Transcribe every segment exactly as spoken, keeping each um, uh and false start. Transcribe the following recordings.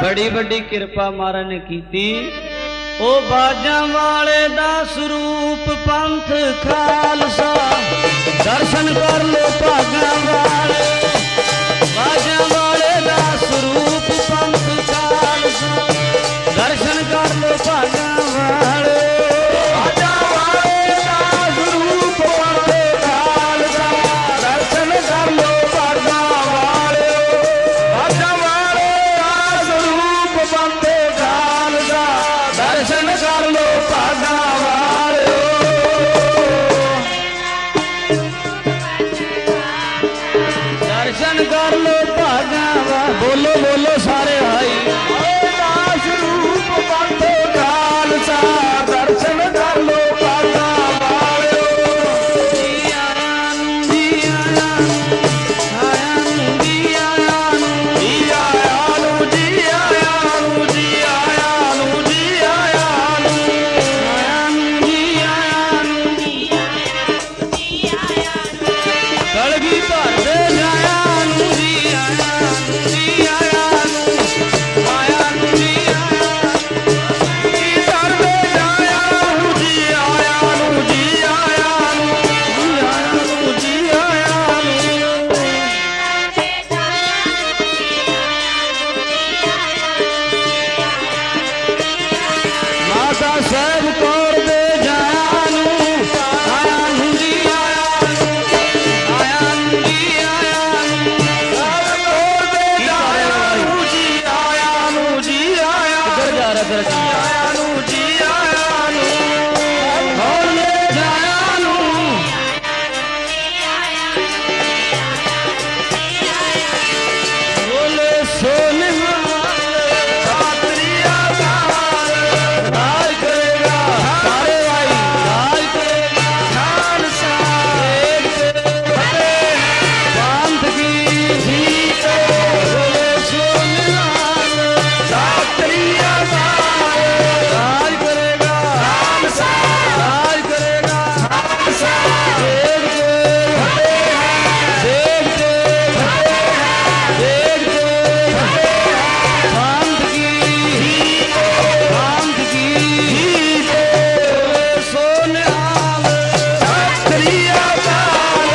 बड़ी बड़ी कृपा महाराज ने कीती। ओ बाजा वाले दा स्वरूप पंथ खालसा, दर्शन कर लो भागा वाले। बाजा वाले दा स्वरूप पंथ खालसा, दर्शन कर लो भागा वाले। बाजा वाले दा स्वरूप पंथ खालसा, दर्शन कर लो भागा वाले। बाजा वाले दा स्वरूप पंथ खालसा, दर्शन कर लो भागा वाले। दर्शन कर लो भागा वाले। बोलो बोलो सारे भाई। दास रूप पंथ खालसा, दर्शन कर लो भागा वाले। जी आया नू, जी आया नू, आया नू, जी आया नू, जी आया नू, जी आया नू, जी आया नू, जी आया नू, आया नू, जी आया नू, जी आया नू, कलगी भर दे जाया नू, जी आया नू, जी आया नू, आया नू, जी आया की भर दे जाया नू, जी आया नू, जी आया नू, जी आया नू, जी आया नू। माता साहब कौर दे जाया नू, आया नू, जी आया नू, आया नू, जी आया नू, साहब कौर दे जाया नू, जी आया नू, जी आया इधर जा रहा तेरा जी आया नू, जी आया नू, कौर दे जाया नू। बोले सोने सात्रिया काल, राज करेगा सारे भाई, राज करेगा खालसा एक फतेह पंथ की जीत। बोले सोने सात्रिया काल, राज करेगा खालसा, राज करेगा खालसा एक फतेह, एक फतेह, एक पंथ की जीत, पंथ की जीत। बोले सोने सात्रिया काल,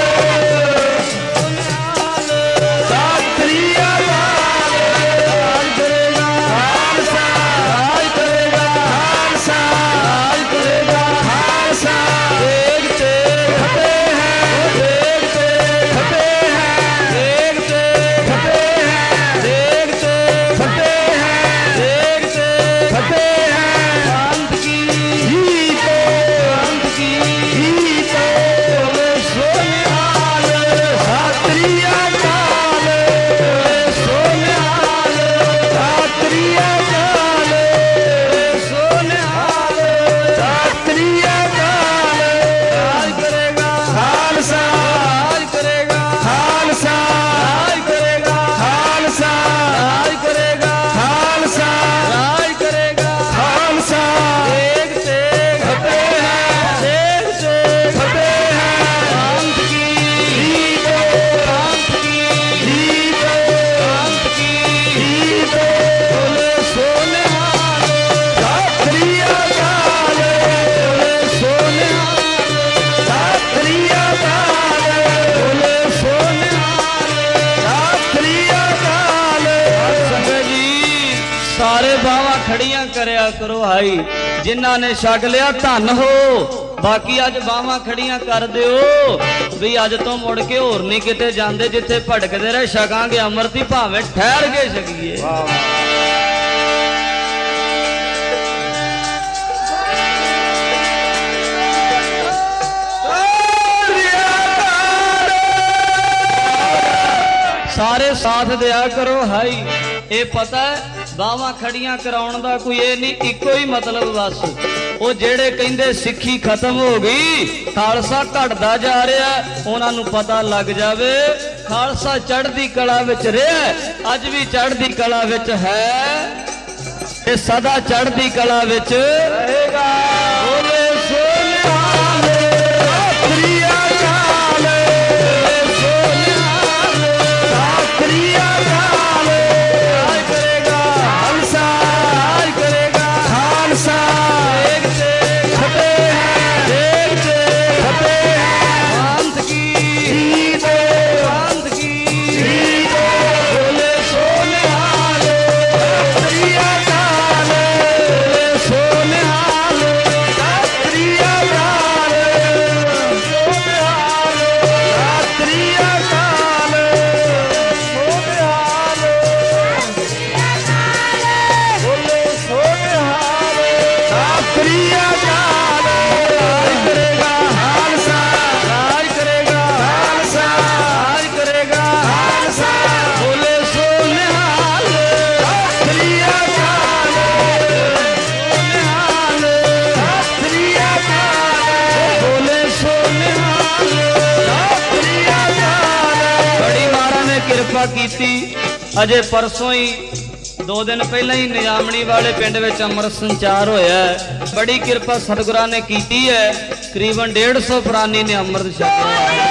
सात्रिया काल, राज करेगा खालसा, राज करेगा खालसा, राज करेगा खालसा एक ते फतेह, एक ते फतेह, एक ते फतेह, एक ते फतेह, एक ते फतेह, पंथ की जीत, पंथ की जीत। बोले सोने सात्रिया काल, बोले सोने सात्रिया काल, बोले सोने सात्रिया काल, राज करेगा खालसा, राज करेगा खालसा, राज करेगा खालसा, राज करेगा खालसा, राज करेगा खालसा एक ते फतेह, एक ते फतेह, पंथ की जीत, पंथ की जीत, पंथ की जीत। बोले सोने सात्रिया काल, बोले सोने सात्रिया काल, बोले सोने सात्रिया काल। संगत जी सारे बावां खड़ियां करया करो हाई, जिन्हां ने छक लिया धन हो। बाकी अज बावां खड़ियां कर दिओ भी अज तो मुड़ के होर नहीं किते जांदे, जिथे भटकदे रहे छकांगे अमृत ही, भावें ठहर के छकीए। सारे साथ दिया करो हाई। ये पता है बावां खड़ियां कराउण दा कोई ये नहीं, इको ही मतलब बस वो जेड़े कहंदे सिक्खी खत्म हो गई, खालसा घटदा जा रहा, उन्हां नूं पता लग जावे खालसा चढ़दी कला विच रहा, अज भी चढ़दी कला विच है, ते सदा चढ़दी कला विच रहेगा। बोले सोनिहाल सात्रिया काल, सोनिहाल सात्रिया काल, राज करेगा सेवा कीती। अजे परसों ही दो दिन पहले ही निजामणी वाले पिंड विच अमृत संचार होया है। बड़ी कृपा सतगुरां ने कीती है। करीबन डेढ़ सौ प्राणी ने अमृत छकिया।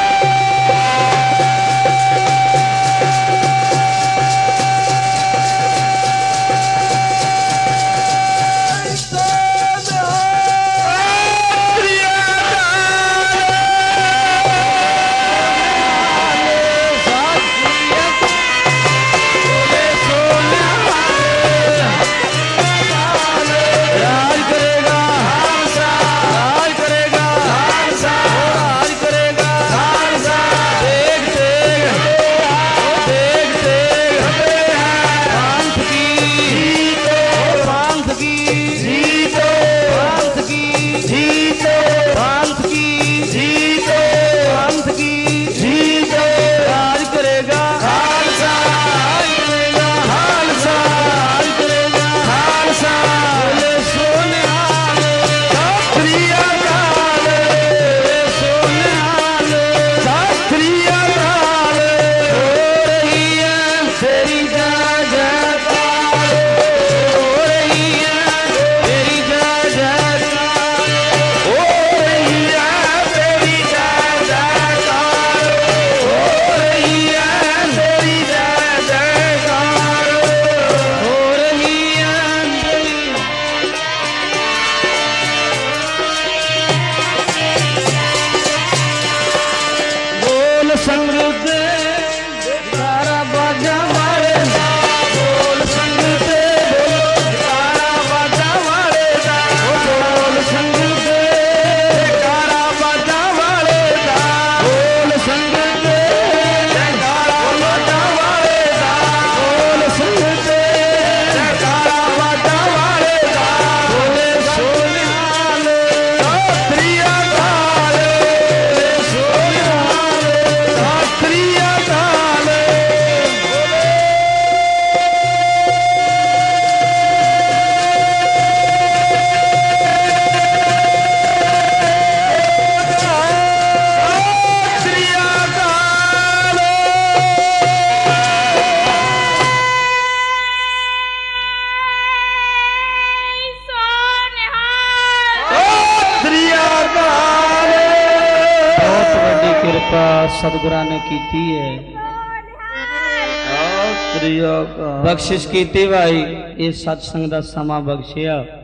सतगुरां ने कीती है। बख्शिश कीती भाई, ये सत्संग दा समा बख्शिया।